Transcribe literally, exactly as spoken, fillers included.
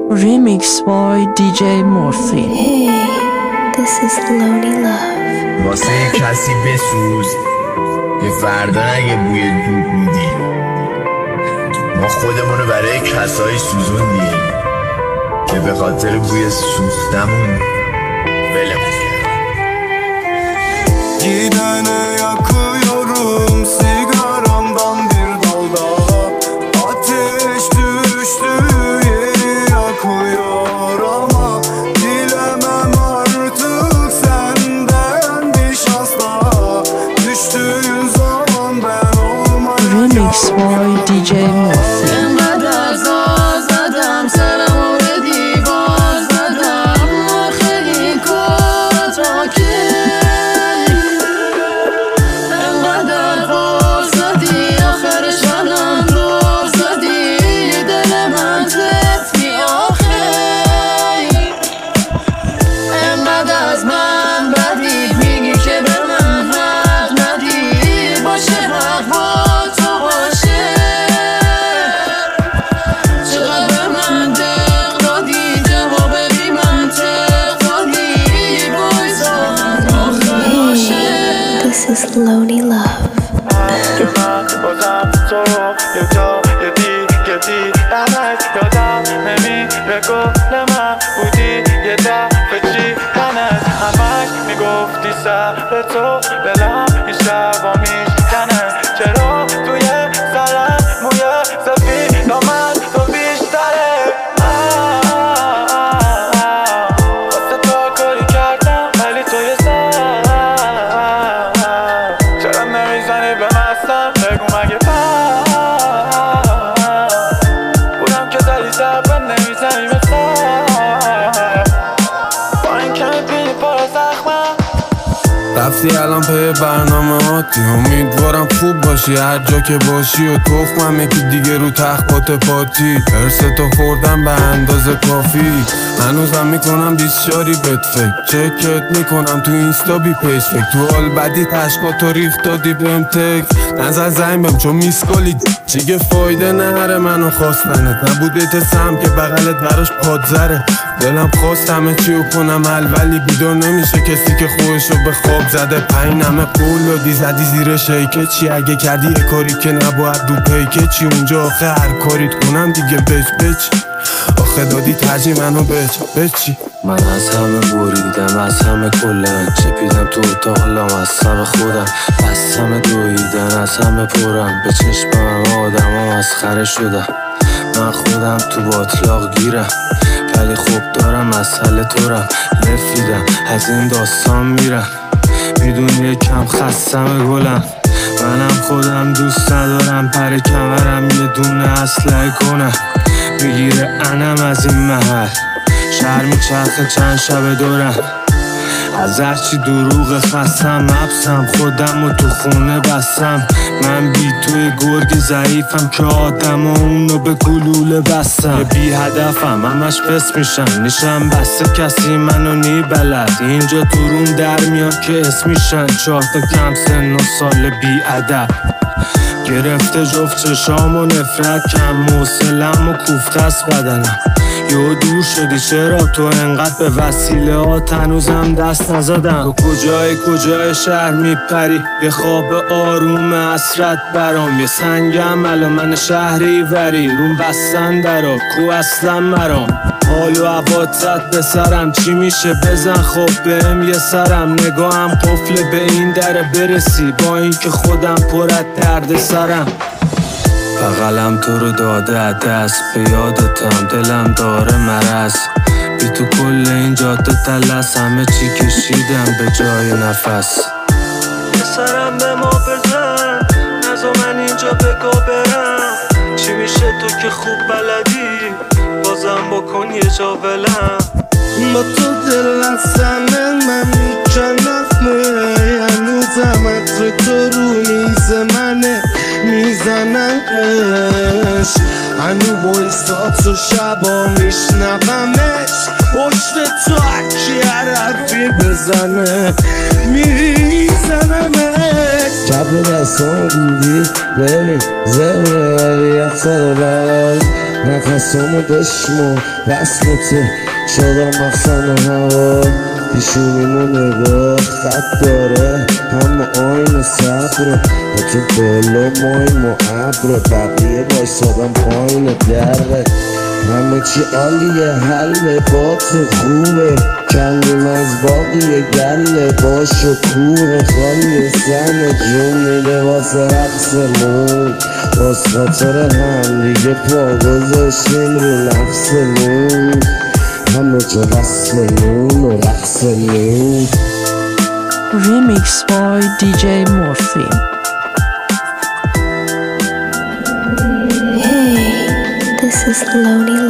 Remix by دی جی Morphy. Hey, this is Lonely Love. واسه یه کسی بسوز یه فردا اگه بوی دود میدی. ما خودمونو برای کسایی سوزوندیم که به خاطر بوی سوختمون ولمون کرد. Gidene yakıyorum sigaramdan bir dalda. Ateş düştü yeri yakıyor ama dilemem artık senden bir şans daha. Düştüğün zaman ben olmayacağım. Remix by دی جی Morphy. انقدر زار زدم سرم و به دیوار زدم خیلی کارت را که انقدر غار زدی آخرش منم دار زدی دل من تفتی آخه انقدر از من بدی میگی که به من حق ندی باشه حق با تو باشه چقدر به من دق دادی جواب بی منطق دادی بایزا آخر باشه. This is Lonely Love. بازم تو یه جا یه دیگه دیدمت یادم نمیره گل من بودی یه دفعه چیدنت همش میگفتی سر تو دلم این شبا میشکنه چرا توی سرم موی سفید آمد تو بیشتره واسه تو کاری کردم ولی توی سر چرا نمیزنی به مستم بگو مگه من بودم که زدی سر نمیزنی به سر با این کمی بینی پر زخمم رفتی الان پی برنامه هاتی امیدوارم خوب باشی هر جا که باشی و تخمم یکی دیگه رو تخت پاتی ارستو خوردم به اندازه کافی هنوزم میکنم بیسشاری بد فکر چکت میکنم تو اینستا بی پیش فکر تو حال بدی تشکاتو ریخت دادی بهم تک نظر زنگ بهم چون میسکالی چیگه فایده نهره منو خواستنت نبوده تسم که بغلت براش پادزره دلم خواست همه چیو کنم حل ولی بیدار نمیشه کسی که خودشو به خواب زده پین همه قول دادی زدی زیر شیکه چی اگه کردی یه کاری که نباید دو پیکه چی اونجا آخه هر کاریت کنم دیگه بچ بچ آخه دادی ترجیح منو بچ بچی من از همه بریدم از همه کلن چپیدم تو اتاق حالم از همه خودم از همه دویدن از همه پرم به چشم هم آدم هم از خره شدم من خودم تو باطلاق گیرم ولی خوب دارم مسئله تورم لفیدم از این داستان میرم میدونی یکم خستم گلم منم خودم دوست ندارم پر کمرم یه دونه اسلحه کنم میگیره انم از این محل شهر میچرخه چند شب دورم از هرچی دروغ خستم مبسم خودم و تو خونه بستم من بی توی گرگ ضعیفم که آدم و اونو به گلوله بستم بی هدفم همش پس میشن نیشم بسته کسی منو نی بلد اینجا تو روم در میاد که اسمیشن چهار تا کم سن و سال بی ادب گرفته جفت چشام و نفرت کم موسلم و کوفته است بدنم یه دور شدی چرا تو انقدر به وسیله ها هنوزم دست نزدم تو کجای کجای شهر میپری یه خواب آروم حسرت برام یه سنگم الا من شهری وری روم بستن درا کو اصلا مرام حال و عواتت به سرم چی میشه بزن خب بهم یه سرم نگاهم قفل به این در برسی با اینکه خودم پرت درد سرم بغلم تو رو داده دست به یادتم دلم داره مرز بی تو کل این جاده تلس همه چی کشیدم به جای نفس یه سرم به ما بزن نزا من اینجا بگا برم چی میشه تو که خوب بلدی بازم بکن یه جا ولم با تو دلم سمن من میکنم هنوزم عطر تو رو میز منه میزنمش هنو بایستات و شبا میشنومش پشت تو اکی حرفی بزنه میزنمش چپ دستان بودی بلی زمه ولی اکثر برای نفسامو بشمو رسمته شدم مخزن هوا پیشونیمو نگاه خط داره همه آین صبره تو بالا مایم و عبره بقیه بایستادم پایین دره همه چی عالیه حل با تو خوبه کندیم از باقیه گله با شکوه خالی سن جون میده واسه رقصمون باز خاطر هم دیگه پا گذاشتیم رو نفسمون همه جا رسممون و رقصمون. Remix by دی جی Morphine. Hey, this is Lonely Love.